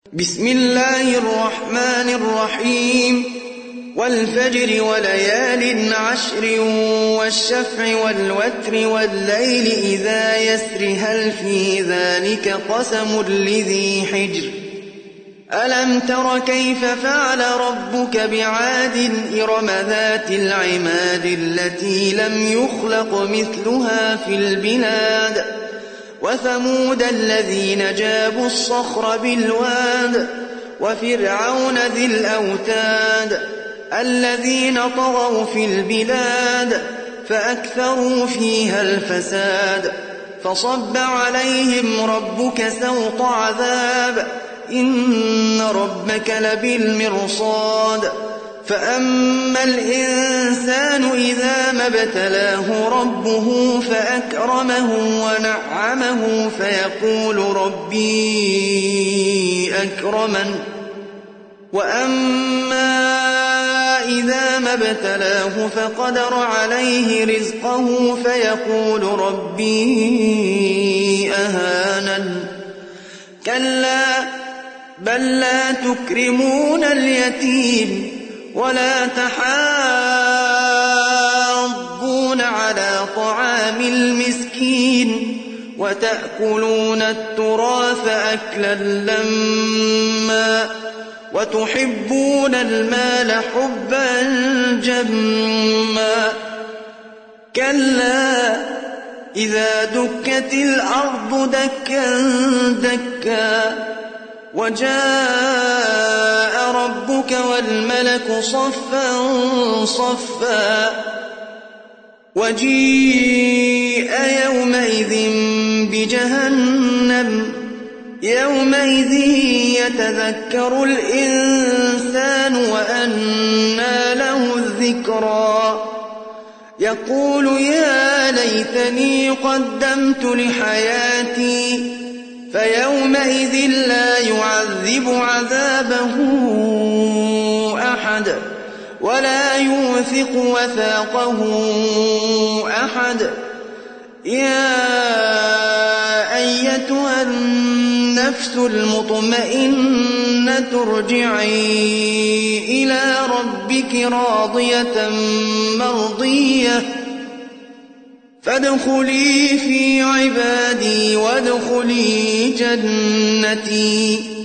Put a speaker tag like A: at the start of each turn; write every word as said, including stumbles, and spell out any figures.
A: بسم الله الرحمن الرحيم والفجر وليال عشر والشفع والوتر والليل إذا يسر هل في ذلك قسم لذي حجر ألم تر كيف فعل ربك بعاد إرم ذات العماد التي لم يخلق مثلها في البلاد وثمود الذين جابوا الصخر بالواد وفرعون ذي الأوتاد الذين طغوا في البلاد فأكثروا فيها الفساد فصب عليهم ربك سوط عذاب إن ربك لبالمرصاد فأما الإنسان إذا ما ابتلاه ربه فأكرمه ونعمه فيقول ربي أكرمن وأما إذا ما ابتلاه فقدر عليه رزقه فيقول ربي أهانن كلا بل لا تكرمون اليتيم ولا تحاضون على طعام المسكين وتأكلون التراث أكلا لما وتحبون المال حبا جما كلا إذا دكت الأرض دكا دكا وجاء ربك والملك صفا صفا وجيء يومئذ بجهنم يومئذ يتذكر الإنسان وأنى له الذكرى يقول يا ليتني قدمت لحياتي فيومئذ لا يعذب عذابه أحد ولا يوثق وثاقه أحد يا أيتها النفس المطمئنة ارجعي إلى ربك راضية مرضية فادخلي في عبادي وادخلي جنتي